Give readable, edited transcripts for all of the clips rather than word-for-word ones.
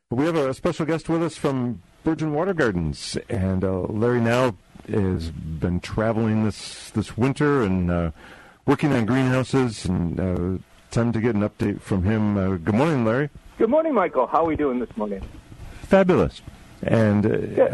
We have a special guest with us from Virgin Water Gardens, and Larry now has been traveling this winter and working on greenhouses, and time to get an update from him. Good morning, Larry. Good morning, Michael. How are we doing this morning? Fabulous. And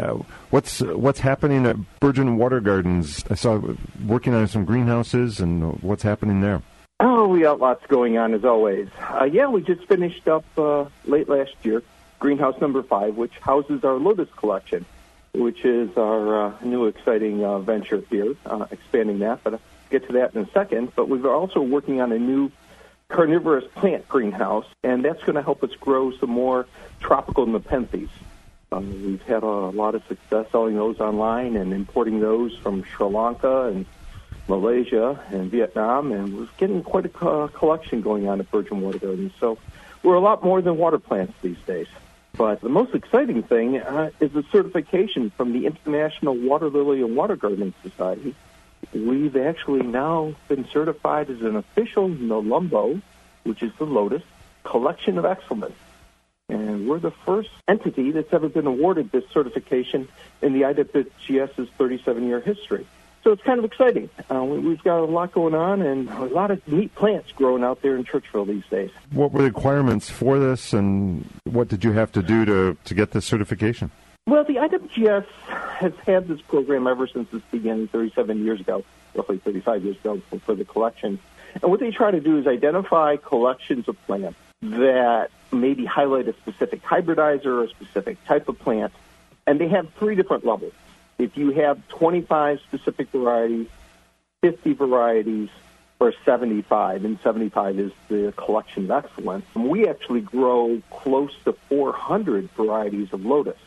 what's happening at Virgin Water Gardens? I saw working on some greenhouses, and what's happening there? Oh, we got lots going on as always. We just finished up late last year. Greenhouse number 5, which houses our lotus collection, which is our new exciting venture here, expanding that. But I'll get to that in a second. But we're also working on a new carnivorous plant greenhouse, and that's going to help us grow some more tropical nepenthes. We've had a lot of success selling those online and importing those from Sri Lanka and Malaysia and Vietnam, and we're getting quite a collection going on at Virgin Water Gardens. So we're a lot more than water plants these days. But the most exciting thing is the certification from the International Water Lily and Water Gardening Society. We've actually now been certified as an official Nelumbo, which is the lotus, collection of excellence. And we're the first entity that's ever been awarded this certification in the IWGS's 37-year history. So it's kind of exciting. We've got a lot going on and a lot of neat plants growing out there in Churchville these days. What were the requirements for this, and what did you have to do to get this certification? Well, the IWGS has had this program ever since its beginning 37 years ago, roughly 35 years ago, for the collection. And what they try to do is identify collections of plants that maybe highlight a specific hybridizer or a specific type of plant. And they have 3 different levels. If you have 25 specific varieties, 50 varieties, or 75, and 75 is the collection of excellence, we actually grow close to 400 varieties of lotus.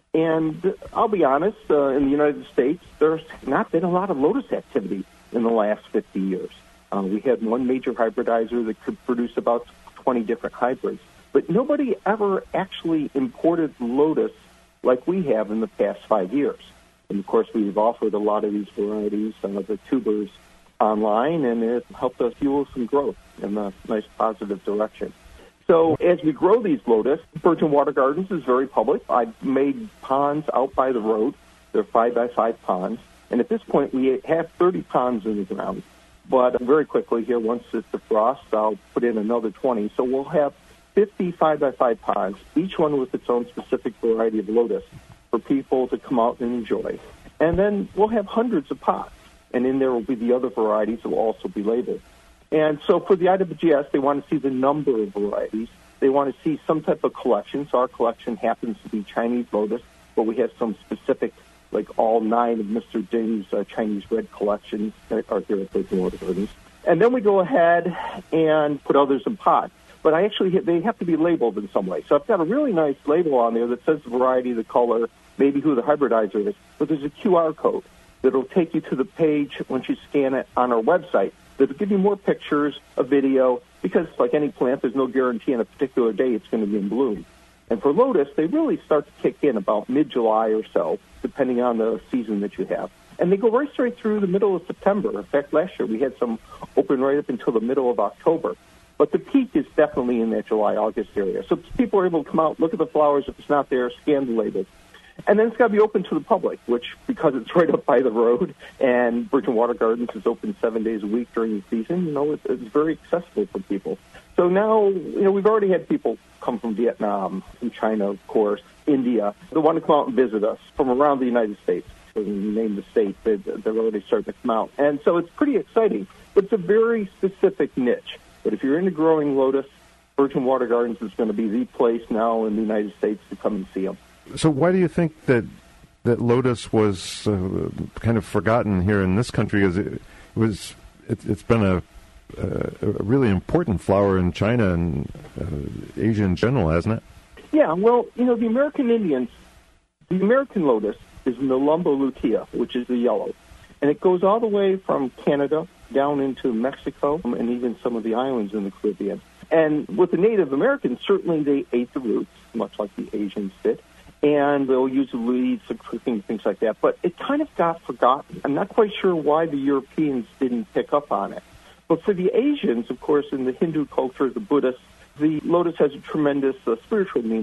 And I'll be honest, in the United States, there's not been a lot of lotus activity in the last 50 years. We had one major hybridizer that could produce about 20 different hybrids. But nobody ever actually imported lotus like we have in the past 5 years. And, of course, we've offered a lot of these varieties, the tubers, online, and it helped us fuel some growth in a nice positive direction. So as we grow these lotus, Virgin Water Gardens is very public. I've made ponds out by the road. They're 5x5 ponds. And at this point, we have 30 ponds in the ground. But very quickly here, once it's defrosts, I'll put in another 20. So we'll have 50 5x5 ponds, each one with its own specific variety of lotus, for people to come out and enjoy. And then we'll have hundreds of pots, and in there will be the other varieties that will also be labeled. And so for the IWGS, they want to see the number of varieties. They want to see some type of collection. So our collection happens to be Chinese lotus, but we have some specific, like all 9 of Mr. Ding's Chinese red collections that are here at Virgin Water Gardens. And then we go ahead and put others in pots. But they have to be labeled in some way. So I've got a really nice label on there that says the variety, the color, maybe who the hybridizer is. But there's a QR code that will take you to the page once you scan it on our website that will give you more pictures, a video, because like any plant, there's no guarantee on a particular day it's going to be in bloom. And for lotus, they really start to kick in about mid-July or so, depending on the season that you have. And they go right straight through the middle of September. In fact, last year we had some open right up until the middle of October. But the peak is definitely in that July, August area. So people are able to come out, look at the flowers. If it's not there, scan the label. And then it's got to be open to the public, which, because it's right up by the road, and Virgin Water Gardens is open 7 days a week during the season, it's very accessible for people. So now, we've already had people come from Vietnam, from China, of course, India. They want to come out and visit us from around the United States. So when you name the state, they're already starting to come out. And so it's pretty exciting, but it's a very specific niche. But if you're into growing lotus, Virgin Water Gardens is going to be the place now in the United States to come and see them. So why do you think that lotus was kind of forgotten here in this country? Because it's been a really important flower in China and Asia in general, hasn't it? Yeah, well, the American Indians, the American lotus is Nelumbo lutea, which is the yellow. And it goes all the way from Canada down into Mexico and even some of the islands in the Caribbean. And with the Native Americans, certainly they ate the roots, much like the Asians did. And they'll use the leaves for cooking, things like that. But it kind of got forgotten. I'm not quite sure why the Europeans didn't pick up on it. But for the Asians, of course, in the Hindu culture, the Buddhists, the lotus has a tremendous spiritual meaning.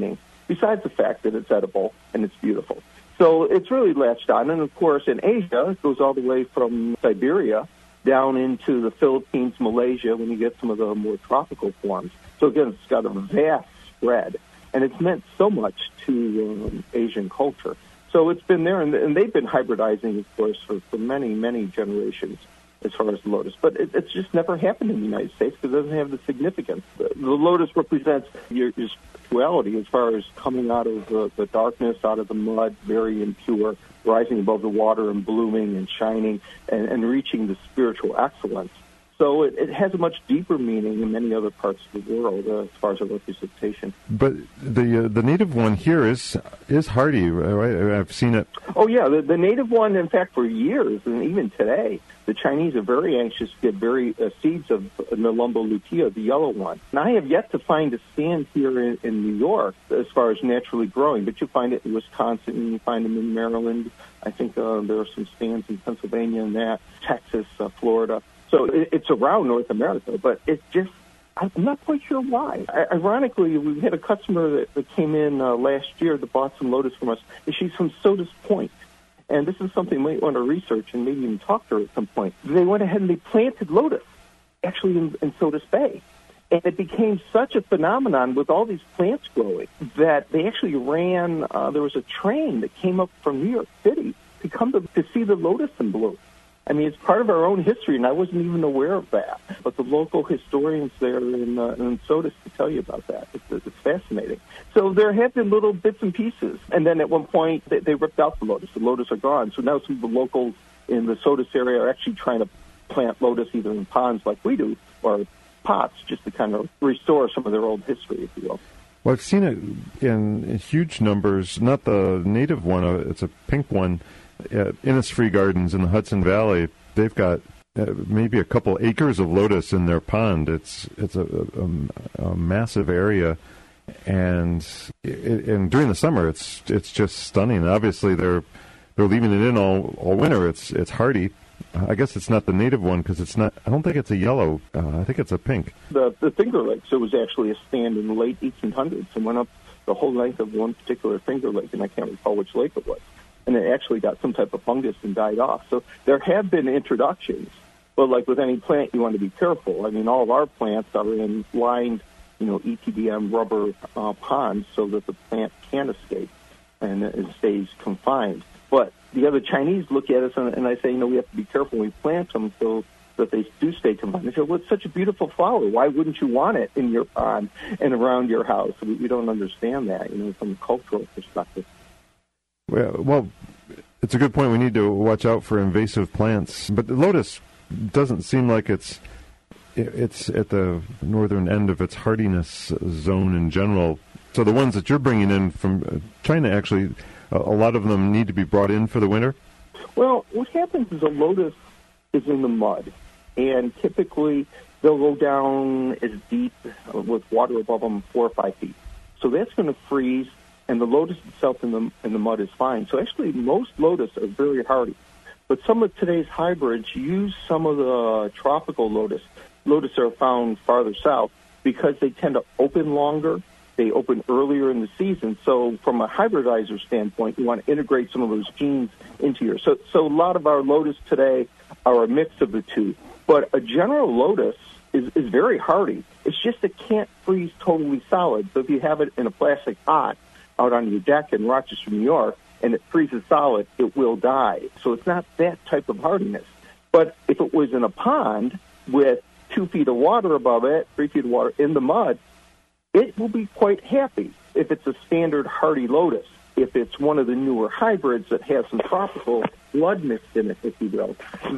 besides the fact that it's edible and it's beautiful. So it's really latched on. And, of course, in Asia, it goes all the way from Siberia down into the Philippines, Malaysia, when you get some of the more tropical forms. So, again, it's got a vast spread, and it's meant so much to Asian culture. So it's been there, and they've been hybridizing, of course, for many, many generations as far as the lotus. But it's just never happened in the United States because it doesn't have the significance. The lotus represents your spirituality as far as coming out of the darkness, out of the mud, very impure, rising above the water and blooming and shining and reaching the spiritual excellence. So it has a much deeper meaning in many other parts of the world as far as a representation. But the native one here is hardy, right? I've seen it. Oh, yeah. The native one, in fact, for years, and even today, the Chinese are very anxious to get seeds of Nelumbo lutea, the yellow one. And I have yet to find a stand here in New York as far as naturally growing, but you find it in Wisconsin, and you find them in Maryland. I think there are some stands in Pennsylvania and that, Texas, Florida. So it's around North America, but it's just, I'm not quite sure why. Ironically, we had a customer that came in last year that bought some lotus from us, and she's from Sodus Point. And this is something we might want to research and maybe even talk to her at some point. They went ahead and they planted lotus, actually in Sodus Bay. And it became such a phenomenon with all these plants growing that they actually ran, there was a train that came up from New York City to come to see the lotus in bloom. I mean, it's part of our own history, and I wasn't even aware of that. But the local historians there in Sodus to tell you about that. It's fascinating. So there have been little bits and pieces. And then at one point, they ripped out the lotus. The lotus are gone. So now some of the locals in the Sodus area are actually trying to plant lotus either in ponds like we do or pots just to kind of restore some of their old history, if you will. Well, I've seen it in huge numbers. Not the native one. It's a pink one. At Innisfree Gardens in the Hudson Valley, they've got maybe a couple acres of lotus in their pond. It's a massive area, and during the summer, it's just stunning. Obviously, they're leaving it in all winter. It's hardy. I guess it's not the native one because it's not. I don't think it's a yellow. I think it's a pink. The Finger Lakes. It was actually a stand in the late 1800s and went up the whole length of one particular Finger Lake, and I can't recall which lake it was. And it actually got some type of fungus and died off. So there have been introductions, but like with any plant, you want to be careful. I mean, all of our plants are in lined, EPDM rubber ponds so that the plant can escape and it stays confined. But the other Chinese look at us and I say, we have to be careful when we plant them so that they do stay confined. They say, well, it's such a beautiful flower. Why wouldn't you want it in your pond and around your house? We don't understand that, from a cultural perspective. Well, it's a good point. We need to watch out for invasive plants. But the lotus doesn't seem like it's at the northern end of its hardiness zone in general. So the ones that you're bringing in from China, actually, a lot of them need to be brought in for the winter? Well, what happens is a lotus is in the mud, and typically they'll go down as deep with water above them 4 or 5 feet. So that's going to freeze. And the lotus itself in the mud is fine. So actually, most lotus are very hardy. But some of today's hybrids use some of the tropical lotus. Lotus are found farther south because they tend to open longer. They open earlier in the season. So from a hybridizer standpoint, you want to integrate some of those genes into your. So a lot of our lotus today are a mix of the two. But a general lotus is very hardy. It's just it can't freeze totally solid. So if you have it in a plastic pot out on your deck in Rochester, New York, and it freezes solid, it will die. So it's not that type of hardiness. But if it was in a pond with 2 feet of water above it, 3 feet of water in the mud, it will be quite happy if it's a standard hardy lotus. If it's one of the newer hybrids that has some tropical blood mixed in it, if you will,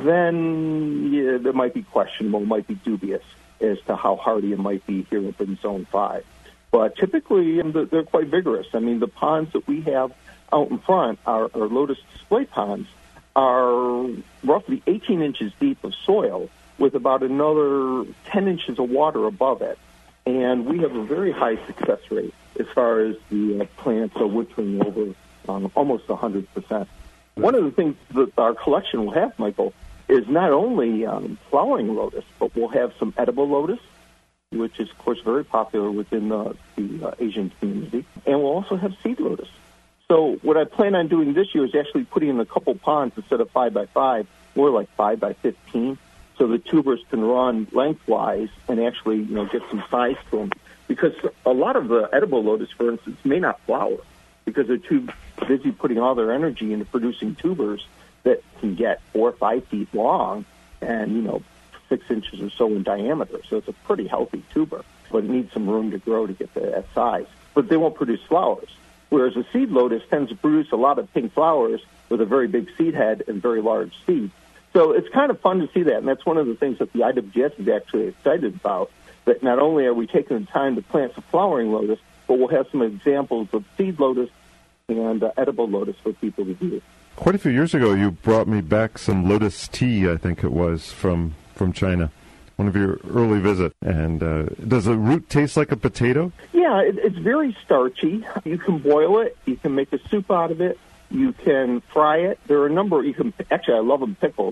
then there might be questionable, might be dubious as to how hardy it might be here up in Zone 5. But typically, they're quite vigorous. I mean, the ponds that we have out in front, our lotus display ponds, are roughly 18 inches deep of soil with about another 10 inches of water above it. And we have a very high success rate as far as the plants are wintering over almost 100%. One of the things that our collection will have, Michael, is not only flowering lotus, but we'll have some edible lotus, which is, of course, very popular within the Asian community. And we'll also have seed lotus. So what I plan on doing this year is actually putting in a couple ponds instead of 5 by 5, more like 5 by 15, so the tubers can run lengthwise and actually, get some size to them. Because a lot of the edible lotus, for instance, may not flower because they're too busy putting all their energy into producing tubers that can get 4 or 5 feet long and, 6 inches or so in diameter. So it's a pretty healthy tuber, but it needs some room to grow to get to that size. But they won't produce flowers. Whereas a seed lotus tends to produce a lot of pink flowers with a very big seed head and very large seeds. So it's kind of fun to see that, and that's one of the things that the IWGS is actually excited about, that not only are we taking the time to plant some flowering lotus, but we'll have some examples of seed lotus and edible lotus for people to do. Quite a few years ago, you brought me back some lotus tea, I think it was, from China, one of your early visits. And does the root taste like a potato? Yeah, it's very starchy. You can boil it. You can make a soup out of it. You can fry it. There are a number. Actually, I love them pickled.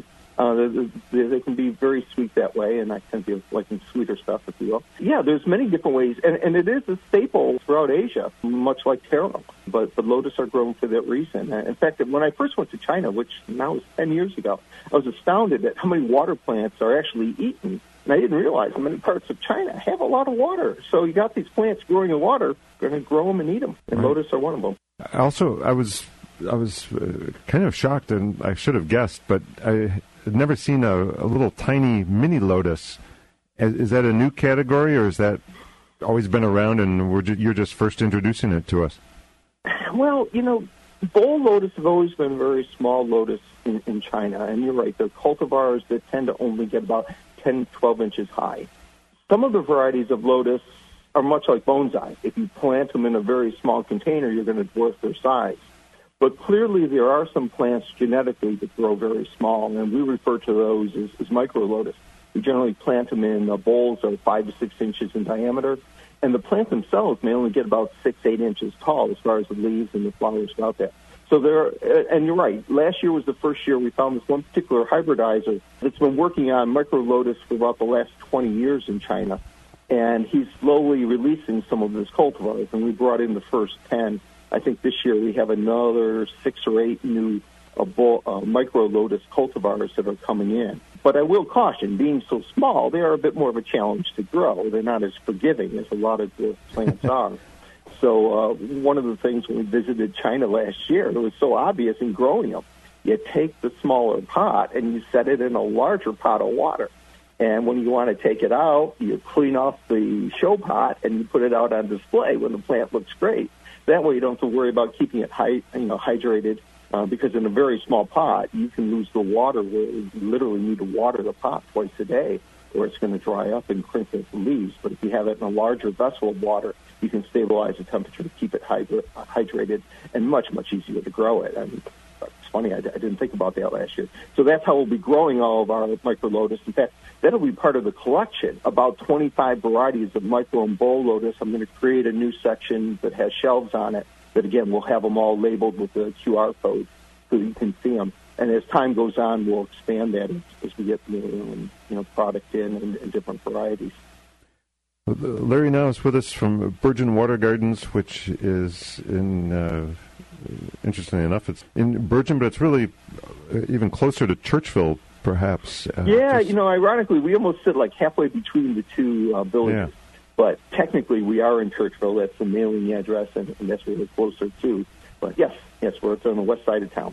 They can be very sweet that way, and I tend to like sweeter stuff, if you will. Yeah, there's many different ways, and it is a staple throughout Asia, much like taro. But the lotus are grown for that reason. In fact, when I first went to China, which now is 10 years ago, I was astounded at how many water plants are actually eaten. And I didn't realize many parts of China have a lot of water. So you got these plants growing in water, you're going to grow them and eat them. And right. Lotus are one of them. Also, I was kind of shocked, and I should have guessed, but I had never seen a little tiny mini lotus. Is that a new category, or has that always been around, and you're just first introducing it to us? Well, bowl lotus have always been very small lotus in China, and you're right. They're cultivars that tend to only get about 10, 12 inches high. Some of the varieties of lotus are much like bonsai. If you plant them in a very small container, you're going to dwarf their size. But clearly there are some plants genetically that grow very small, and we refer to those as micro-lotus. We generally plant them in bowls of 5 to 6 inches in diameter, and the plants themselves may only get about 6, 8 inches tall as far as the leaves and the flowers go out there. So and you're right, last year was the first year we found this one particular hybridizer that's been working on micro-lotus for about the last 20 years in China, and he's slowly releasing some of his cultivars, and we brought in the first 10. I think this year we have another 6 or 8 new micro-lotus cultivars that are coming in. But I will caution, being so small, they are a bit more of a challenge to grow. They're not as forgiving as a lot of the plants are. So one of the things when we visited China last year, it was so obvious in growing them. You take the smaller pot and you set it in a larger pot of water. And when you want to take it out, you clean off the show pot and you put it out on display when the plant looks great. That way you don't have to worry about keeping it hydrated, because in a very small pot, you can lose the water where you literally need to water the pot twice a day, or it's going to dry up and crinkle the leaves. But if you have it in a larger vessel of water, you can stabilize the temperature to keep it hydrated and much, much easier to grow it. And it's funny, I didn't think about that last year. So that's how we'll be growing all of our micro-lotus. In fact, that'll be part of the collection, about 25 varieties of micro and bowl lotus. I'm going to create a new section that has shelves on it that, again, we'll have them all labeled with the QR code so you can see them. And as time goes on, we'll expand that as we get more product in different varieties. Larry now is with us from Burgeon Water Gardens, which is in, interestingly enough, it's in Burgeon, but it's really even closer to Churchville, perhaps. Ironically, we almost sit like halfway between the two villages. Yeah. But technically, we are in Churchville. That's the mailing address, and that's where we're closer to. But yes, we're on the west side of town.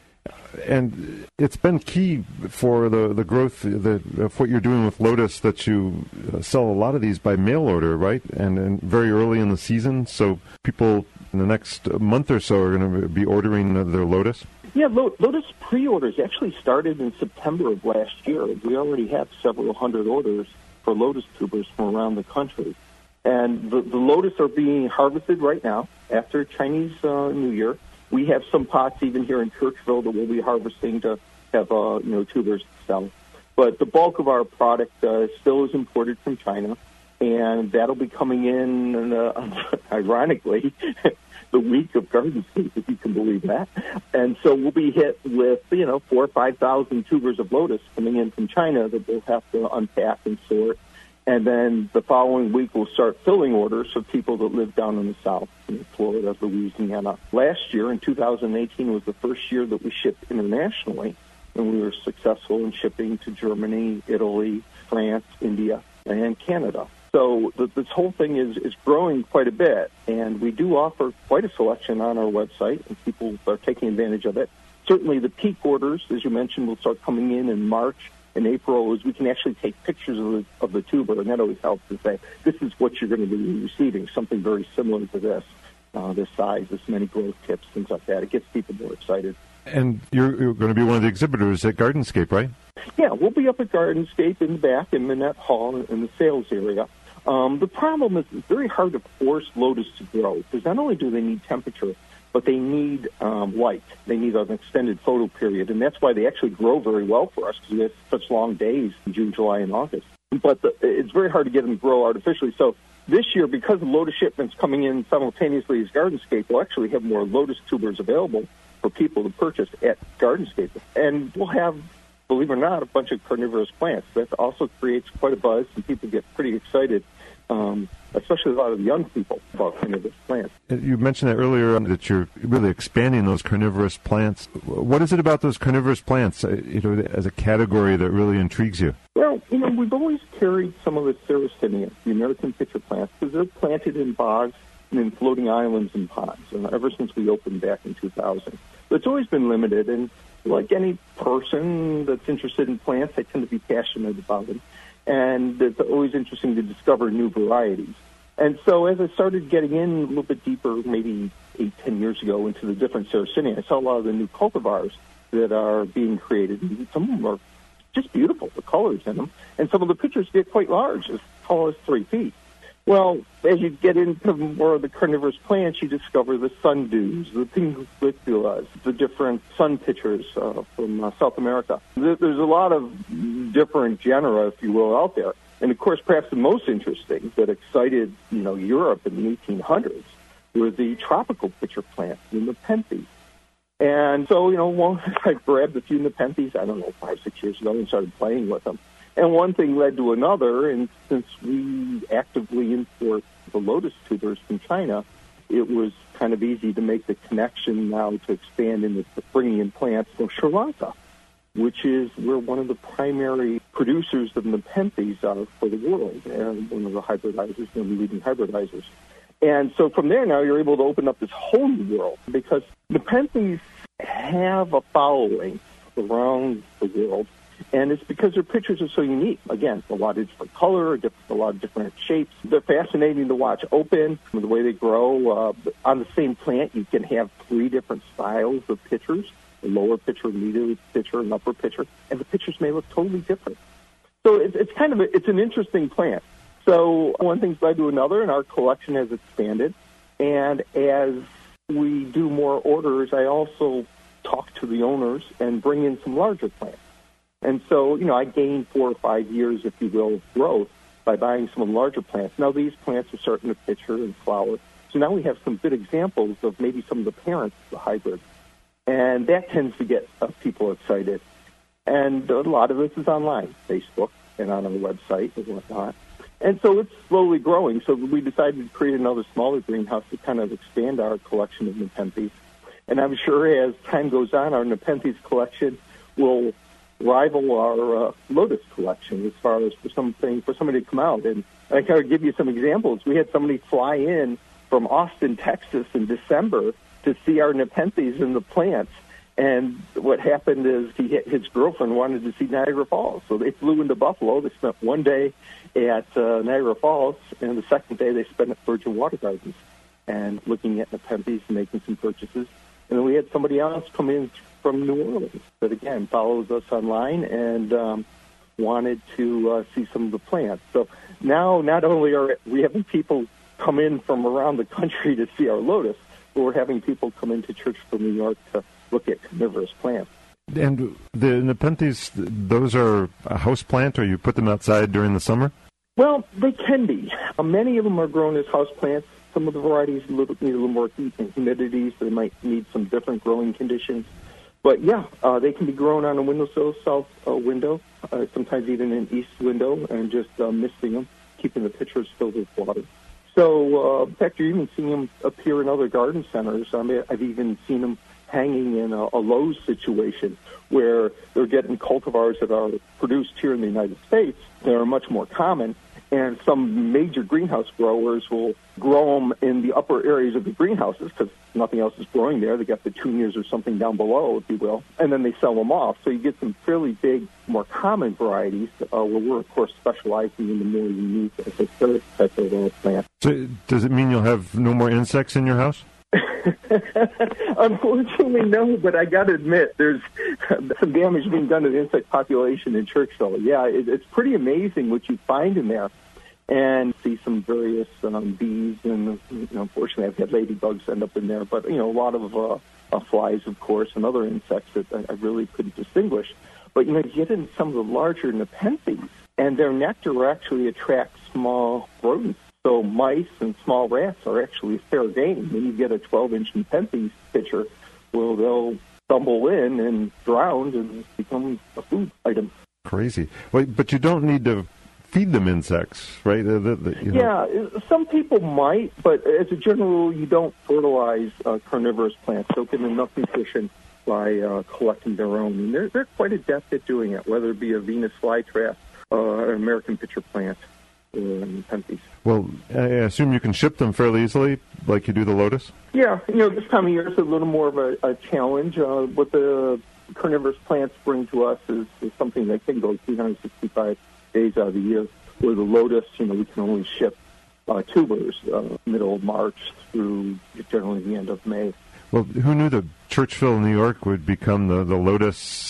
And it's been key for the growth of what you're doing with Lotus that you sell a lot of these by mail order, right? And very early in the season, so people in the next month or so are going to be ordering their Lotus? Yeah, Lotus pre-orders actually started in September of last year. We already have several hundred orders for Lotus tubers from around the country. And the Lotus are being harvested right now after Chinese New Year. We have some pots even here in Churchville that we'll be harvesting to have tubers to sell. But the bulk of our product still is imported from China, and that'll be coming in, ironically, the week of Garden State, if you can believe that. And so we'll be hit with 4,000 or 5,000 tubers of Lotus coming in from China that we'll have to unpack and sort And then the following week, we'll start filling orders for people that live down in the south, in Florida, Louisiana. Last year, in 2018, was the first year that we shipped internationally, and we were successful in shipping to Germany, Italy, France, India, and Canada. So this whole thing is growing quite a bit, and we do offer quite a selection on our website, and people are taking advantage of it. Certainly the peak orders, as you mentioned, will start coming in March. In April, is we can actually take pictures of the tuber, and that always helps to say, this is what you're going to be receiving, something very similar to this size, this many growth tips, things like that. It gets people more excited. And you're going to be one of the exhibitors at Gardenscape, right? Yeah, we'll be up at Gardenscape in the back in Minette Hall in the sales area. The problem is it's very hard to force lotus to grow, because not only do they need temperature, but they need light. They need an extended photo period, and that's why they actually grow very well for us, because we have such long days in June, July, and August. But it's very hard to get them to grow artificially. So this year, because of lotus shipments coming in simultaneously as Gardenscape, we'll actually have more lotus tubers available for people to purchase at Gardenscape. And we'll have, believe it or not, a bunch of carnivorous plants. That also creates quite a buzz, and people get pretty excited, especially a lot of young people, about carnivorous plants. You mentioned that earlier, that you're really expanding those carnivorous plants. What is it about those carnivorous plants, as a category that really intrigues you? Well, we've always carried some of the Sarracenia, the American pitcher plants, because they're planted in bogs and in floating islands and ponds, ever since we opened back in 2000. But it's always been limited, and like any person that's interested in plants, I tend to be passionate about them. And it's always interesting to discover new varieties. And so as I started getting in a little bit deeper, maybe 8-10 years ago, into the different Sarracenia, I saw a lot of the new cultivars that are being created. And some of them are just beautiful, the colors in them. And some of the pictures get quite large, as tall as 3 feet. Well, as you get into more of the carnivorous plants, you discover the sundews, the pinguiculas, the different sun pitchers from South America. There's a lot of different genera, if you will, out there. And, of course, perhaps the most interesting that excited, Europe in the 1800s were the tropical pitcher plants, the Nepenthes. And so, I grabbed a few Nepenthes, 5-6 years ago, and started playing with them. And one thing led to another, and since we actively import the lotus tubers from China, it was kind of easy to make the connection now to expand into bringing in plants from Sri Lanka, which is where one of the primary producers of Nepenthes are for the world, and one of the hybridizers, one of the leading hybridizers. And so from there now you're able to open up this whole new world, because Nepenthes have a following around the world. And it's because their pictures are so unique. Again, a lot of different color, a lot of different shapes. They're fascinating to watch open, the way they grow. On the same plant, you can have 3 different styles of pitchers, a lower pitcher, medium pitcher, and upper pitcher, and the pitchers may look totally different. So it's an interesting plant. So one thing's led to another, and our collection has expanded. And as we do more orders, I also talk to the owners and bring in some larger plants. And so, I gained 4 or 5 years, if you will, of growth by buying some of the larger plants. Now these plants are starting to pitcher and flower. So now we have some good examples of maybe some of the parents of the hybrid. And that tends to get people excited. And a lot of this is online, Facebook, and on our website and whatnot. And so it's slowly growing. So we decided to create another smaller greenhouse to kind of expand our collection of Nepenthes. And I'm sure as time goes on, our Nepenthes collection will rival our lotus collection as far as for somebody to come out. And I kind of give you some examples. We had somebody fly in from Austin, Texas in December to see our Nepenthes in the plants. And what happened is his girlfriend wanted to see Niagara Falls. So they flew into Buffalo. They spent one day at Niagara Falls, and the second day they spent at Virgin Water Gardens and looking at Nepenthes and making some purchases. And then we had somebody else come in from New Orleans that, again, follows us online and wanted to see some of the plants. So now not only are we having people come in from around the country to see our lotus, but we're having people come into church from New York to look at carnivorous plants. And the Nepenthes, those are a house plant, or you put them outside during the summer? Well, they can be. Many of them are grown as house plants. Some of the varieties need a little more heat and humidity, so they might need some different growing conditions. But yeah, they can be grown on a windowsill, south window, sometimes even an east window, and just misting them. keeping the pitchers filled with water. So, in fact, you're even seeing them appear in other garden centers. I mean, I've even seen them hanging in a Lowe's situation where they're getting cultivars that are produced here in the United States. They're much more common, and some major greenhouse growers will grow them in the upper areas of the greenhouses because nothing else is growing there. They got petunias or something down below, if you will, and then they sell them off. So you get some fairly big, more common varieties where we're, of course, specializing in the more unique, esoteric type of plant. So does it mean you'll have no more insects in your house? Unfortunately, no, but I got to admit, there's some damage being done to the insect population in Churchville. Yeah, it's pretty amazing what you find in there. And see some various bees, and unfortunately, I've had ladybugs end up in there. But a lot of flies, of course, and other insects that I really couldn't distinguish. But you get in some of the larger nepenthes, and their nectar actually attracts small rodents. So mice and small rats are actually fair game. When you get a 12-inch nepenthes pitcher, well, they'll stumble in and drown and become a food item. Crazy. Wait, but you don't need to feed them insects, right? Yeah, some people might, but as a general rule, you don't fertilize carnivorous plants. They'll get enough nutrition by collecting their own. And they're quite adept at doing it, whether it be a Venus flytrap, an American pitcher plant, or nepenthes. Well, I assume you can ship them fairly easily, like you do the lotus? Yeah, this time of year is a little more of a challenge. What the carnivorous plants bring to us is something that can go 365 days out of the year, where the lotus, we can only ship tubers middle of March through generally the end of May. Well, who knew that Churchville, New York would become the lotus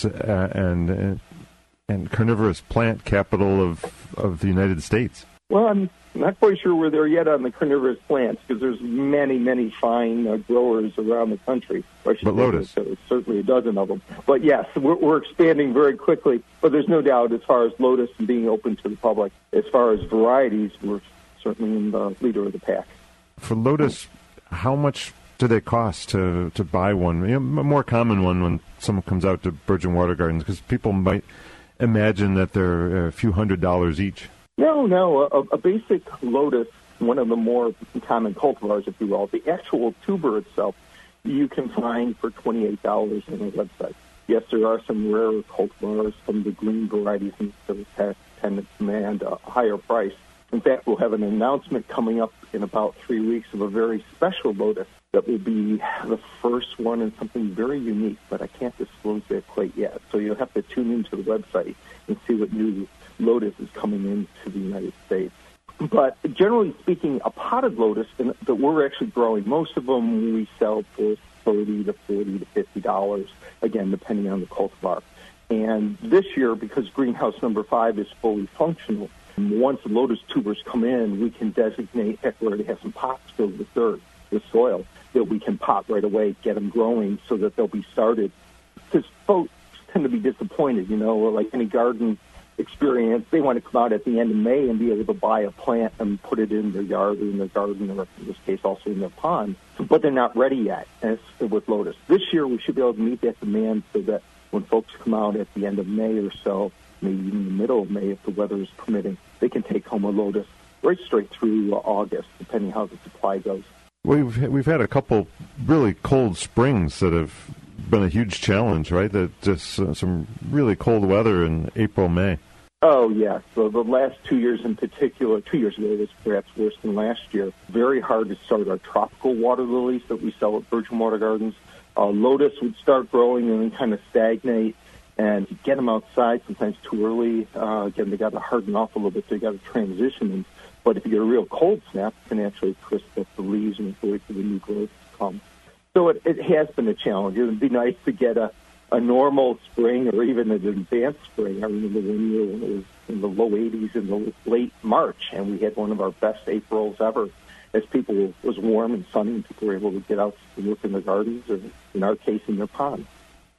and carnivorous plant capital of the United States? Well, I'm not quite sure we're there yet on the carnivorous plants because there's many, many fine growers around the country. But lotus? There's certainly a dozen of them. But yes, we're expanding very quickly. But there's no doubt as far as lotus and being open to the public, as far as varieties, we're certainly in the leader of the pack. For lotus, how much do they cost to buy one? A more common one when someone comes out to Virgin Water Gardens, because people might imagine that they're a few $100s each. No. A basic lotus, one of the more common cultivars, if you will, the actual tuber itself, you can find for $28 on the website. Yes, there are some rarer cultivars, some of the green varieties that tend to command a higher price. In fact, we'll have an announcement coming up in about 3 weeks of a very special lotus that will be the first one in something very unique, but I can't disclose that quite yet. So you'll have to tune into the website and see what new lotus is coming into the United States. But generally speaking, a potted lotus that we're actually growing, most of them we sell for $30 to $40 to $50, again, depending on the cultivar. And this year, because greenhouse number 5 is fully functional, once the lotus tubers come in, we can designate, heck, we already have some pots filled with dirt, with soil, that we can pot right away, get them growing so that they'll be started. Because folks tend to be disappointed, like any garden experience, they want to come out at the end of May and be able to buy a plant and put it in their yard or in their garden, or in this case also in their pond, but they're not ready yet with lotus. This year we should be able to meet that demand so that when folks come out at the end of May or so, maybe even in the middle of May if the weather is permitting, they can take home a lotus right straight through August, depending how the supply goes. We've had a couple really cold springs that have been a huge challenge, right? That just some really cold weather in April, May. Oh, yes. So the last 2 years in particular, 2 years ago was perhaps worse than last year. Very hard to start our tropical water lilies that we sell at Virgin Water Gardens. Lotus would start growing and then kind of stagnate, and you get them outside sometimes too early. Again, they got to harden off a little bit. So you got to transition them. But if you get a real cold snap, it can actually crisp up the leaves and wait for the new growth to come. So it has been a challenge. It would be nice to get a normal spring or even an advanced spring. I remember one year when it was in the low 80s in the late March, and we had one of our best Aprils ever. As it was warm and sunny, and people were able to get out and work in their gardens, or in our case, in their pond.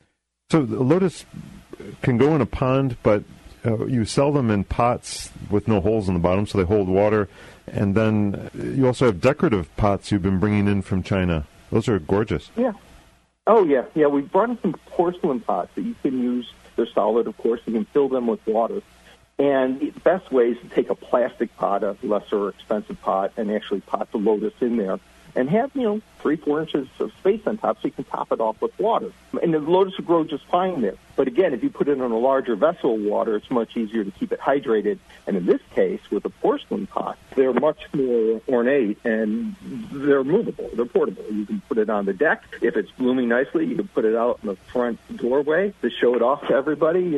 So the lotus can go in a pond, but you sell them in pots with no holes in the bottom, so they hold water. And then you also have decorative pots you've been bringing in from China. Those are gorgeous. Yeah. Oh, yeah. Yeah, we brought in some porcelain pots that you can use. They're solid, of course. You can fill them with water. And the best way is to take a plastic pot, a lesser expensive pot, and actually pot the lotus in there and have, 3-4 inches of space on top so you can top it off with water. And the lotus will grow just fine there. But again, if you put it in a larger vessel of water, it's much easier to keep it hydrated. And in this case, with a porcelain pot, they're much more ornate and they're movable. They're portable. You can put it on the deck. If it's blooming nicely, you can put it out in the front doorway to show it off to everybody.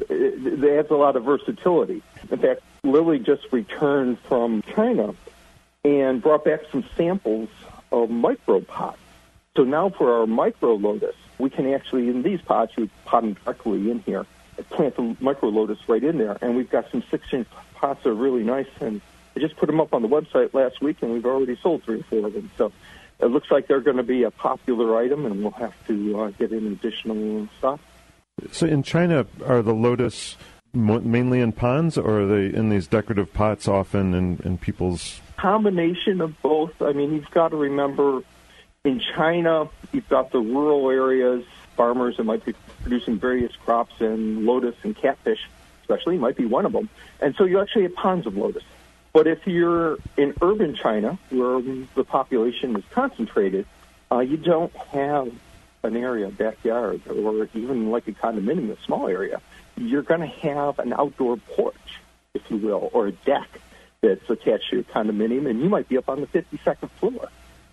It adds a lot of versatility. In fact, Lily just returned from China and brought back some samples of micro pots. So now for our micro lotus, we can actually, in these pots, you pot them directly in here, plant the micro lotus right in there. And we've got some 6-inch pots that are really nice. And I just put them up on the website last week, and we've already sold 3 or 4 of them. So it looks like they're going to be a popular item, and we'll have to get in additional stuff. So in China, are the lotus mainly in ponds, or are they in these decorative pots often in people's... Combination of both. I mean, you've got to remember, in China, you've got the rural areas, farmers that might be producing various crops, and lotus and catfish, especially, might be one of them. And so you actually have ponds of lotus. But if you're in urban China, where the population is concentrated, you don't have an area, a backyard, or even like a condominium, a small area. You're going to have an outdoor porch, if you will, or a deck that's attached to your condominium, and you might be up on the 52nd floor.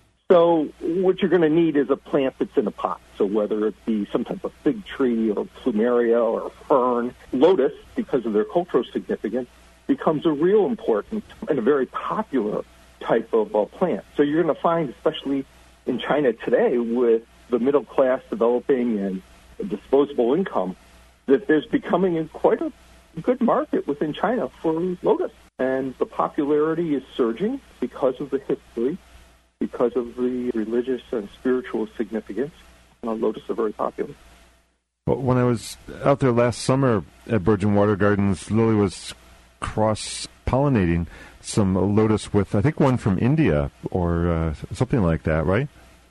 So what you're going to need is a plant that's in a pot. So whether it be some type of fig tree or plumeria or fern, lotus, because of their cultural significance, becomes a real important and a very popular type of plant. So you're going to find, especially in China today, with the middle class developing and disposable income, that there's becoming quite a good market within China for lotus. And the popularity is surging because of the history, because of the religious and spiritual significance. Lotus are very popular. Well, when I was out there last summer at Virgin Water Gardens, Lily was cross-pollinating some lotus with, I think, one from India or something like that, right?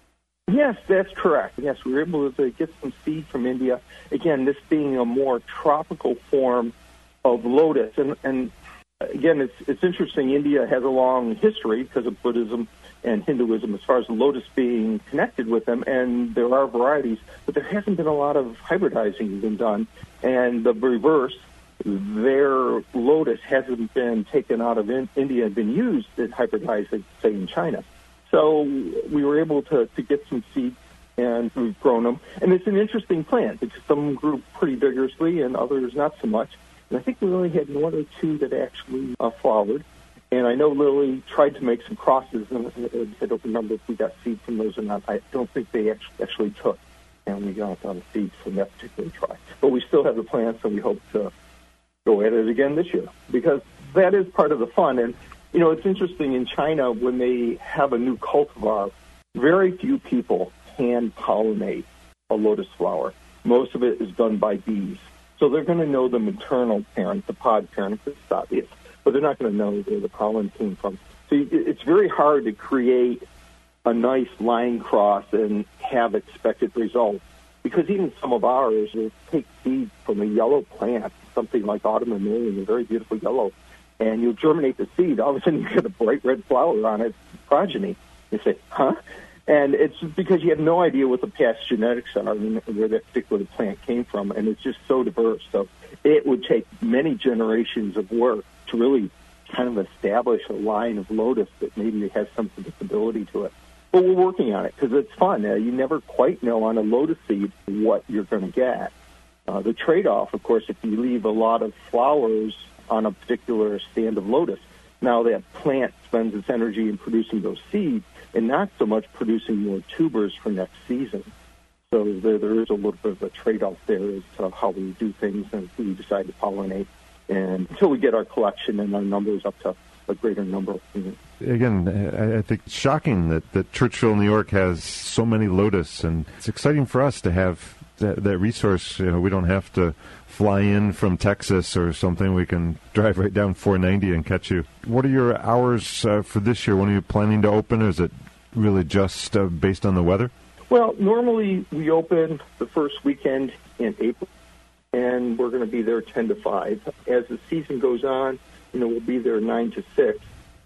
Yes, that's correct. Yes, we were able to get some seed from India. Again, this being a more tropical form of lotus. And again, it's interesting. India has a long history because of Buddhism and Hinduism as far as lotus being connected with them, and there are varieties, but there hasn't been a lot of hybridizing been done. And the reverse, their lotus hasn't been taken out of India and been used in hybridizing, say, in China. So we were able to get some seeds, and we've grown them. And it's an interesting plant because some grew pretty vigorously and others not so much. And I think we only had 1 or 2 that actually flowered. And I know Lily tried to make some crosses, and I don't remember if we got seed from those or not. I don't think they actually took, and we got seeds from that particular try. But we still have the plants, and we hope to go at it again this year, because that is part of the fun. And, it's interesting, in China, when they have a new cultivar, very few people hand-pollinate a lotus flower. Most of it is done by bees. So they're going to know the maternal parent, the pod parent, because it's obvious, but they're not going to know where the pollen came from. So it's very hard to create a nice line cross and have expected results, because even some of ours will take seeds from a yellow plant, something like autumn mammalian, a very beautiful yellow, and you'll germinate the seed. All of a sudden you get a bright red flower on its progeny. You say, huh? And it's because you have no idea what the past genetics are and where that particular plant came from, and it's just so diverse. So it would take many generations of work to really kind of establish a line of lotus that maybe has some predictability to it. But we're working on it because it's fun. You never quite know on a lotus seed what you're going to get. The trade-off, of course, if you leave a lot of flowers on a particular stand of lotus, now that plant spends its energy in producing those seeds and not so much producing more tubers for next season. So there is a little bit of a trade-off there as to how we do things and who we decide to pollinate. And until we get our collection and our numbers up to a greater number of things. Again, I think it's shocking that Churchville, New York has so many lotus, and it's exciting for us to have that resource. We don't have to fly in from Texas or something. We can drive right down 490 and catch you. What are your hours for this year? When are you planning to open? Or is it really just based on the weather? Well, normally we open the first weekend in April, and we're going to be there 10 to 5. As the season goes on, we'll be there 9 to 6.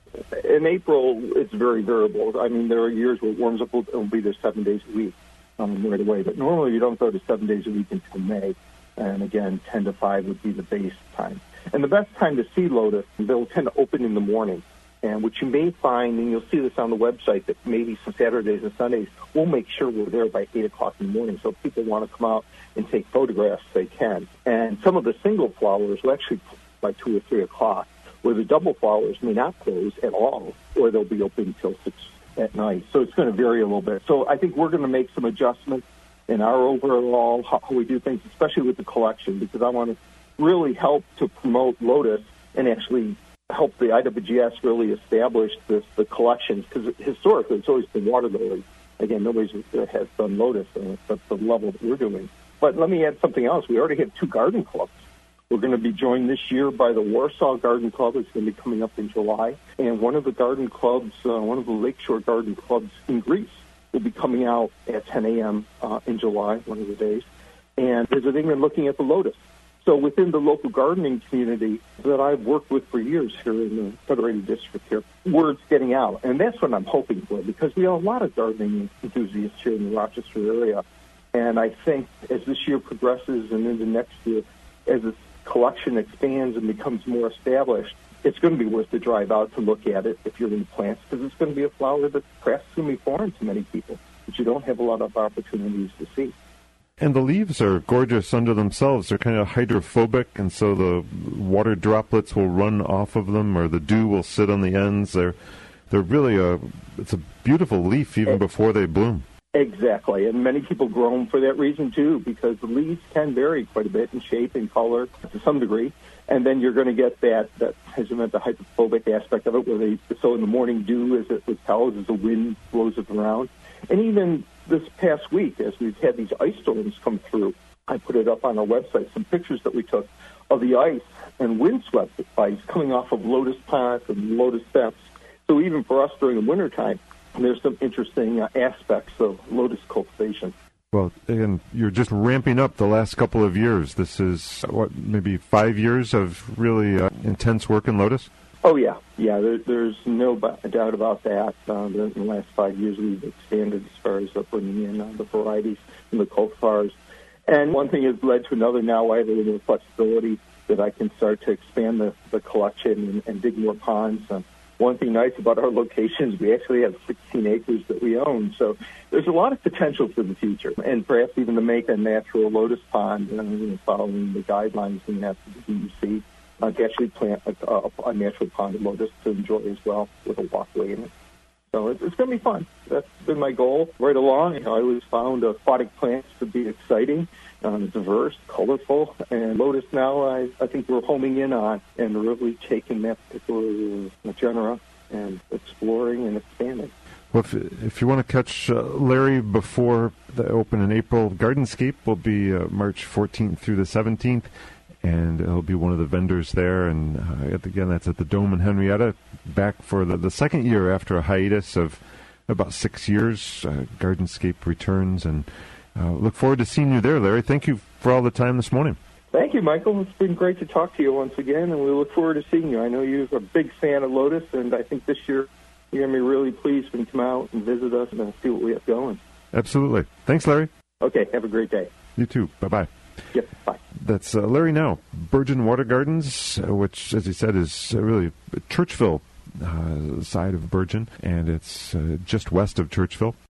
In April, it's very variable. I mean, there are years where it warms up, we'll be there 7 days a week right away. But normally you don't go to 7 days a week until May. And again, 10 to 5 would be the base time. And the best time to see lotus, they'll tend to open in the morning. And what you may find, and you'll see this on the website, that maybe some Saturdays and Sundays, we'll make sure we're there by 8 o'clock in the morning. So if people want to come out and take photographs, they can. And some of the single flowers will actually by 2 or 3 o'clock, where the double flowers may not close at all, or they'll be open until 6 at night. So it's going to vary a little bit. So I think we're going to make some adjustments in our overall how we do things, especially with the collection, because I want to really help to promote lotus and actually help the IWGS really establish the collections, because historically it's always been water lilies. Again, nobody has done lotus at the level that we're doing. But let me add something else. We already have 2 garden clubs. We're going to be joined this year by the Warsaw Garden Club. It's going to be coming up in July. And one of the garden clubs, one of the Lakeshore Garden Clubs in Greece, will be coming out at 10 a.m. In July, one of the days, and visiting and looking at the lotus. So within the local gardening community that I've worked with for years here in the Federated District here, word's getting out. And that's what I'm hoping for, because we have a lot of gardening enthusiasts here in the Rochester area. And I think as this year progresses and into next year, as this collection expands and becomes more established, it's going to be worth the drive out to look at it if you're in plants, because it's going to be a flower that perhaps is going to be foreign to many people, but you don't have a lot of opportunities to see. And the leaves are gorgeous unto themselves. They're kind of hydrophobic, and so the water droplets will run off of them, or the dew will sit on the ends. They're really it's a beautiful leaf even before they bloom. Exactly, and many people grow them for that reason too, because the leaves can vary quite a bit in shape and color to some degree, and then you're going to get that as you meant, the hydrophobic aspect of it, where so in the morning dew, as it was tells, as the wind blows it around. And even this past week, as we've had these ice storms come through, I put it up on our website, some pictures that we took of the ice and windswept ice coming off of lotus ponds and lotus steps. So even for us during the wintertime, there's some interesting aspects of lotus cultivation. Well, again, you're just ramping up the last couple of years. This is, maybe 5 years of really intense work in lotus? Oh, yeah. Yeah, there's no doubt about that. In the last 5 years, we've expanded as far as bringing in the varieties and the cultivars. And one thing has led to another. Now I have a little flexibility that I can start to expand the collection and dig more ponds. One thing nice about our locations, we actually have 16 acres that we own. So there's a lot of potential for the future, and perhaps even to make a natural lotus pond, following the guidelines in that DEC, to actually plant a natural pond of lotus to enjoy as well with a walkway in it. So it's going to be fun. That's been my goal right along. I always found aquatic plants to be exciting, diverse, colorful, and lotus now I think we're homing in on and really taking that particular genera and exploring and expanding. Well, if you want to catch Larry before the open in April, Gardenscape will be March 14th through the 17th. And he'll be one of the vendors there. And again, that's at the Dome in Henrietta, back for the second year after a hiatus of about 6 years. Gardenscape returns, and look forward to seeing you there, Larry. Thank you for all the time this morning. Thank you, Michael. It's been great to talk to you once again, and we look forward to seeing you. I know you're a big fan of Lotus, and I think this year you're going to be really pleased when you come out and visit us and see what we have going. Absolutely. Thanks, Larry. Okay, have a great day. You too. Bye-bye. Yep, bye. That's Larry Now, Burgeon Water Gardens, which, as he said, is really Churchville side of Burgeon, and it's just west of Churchville.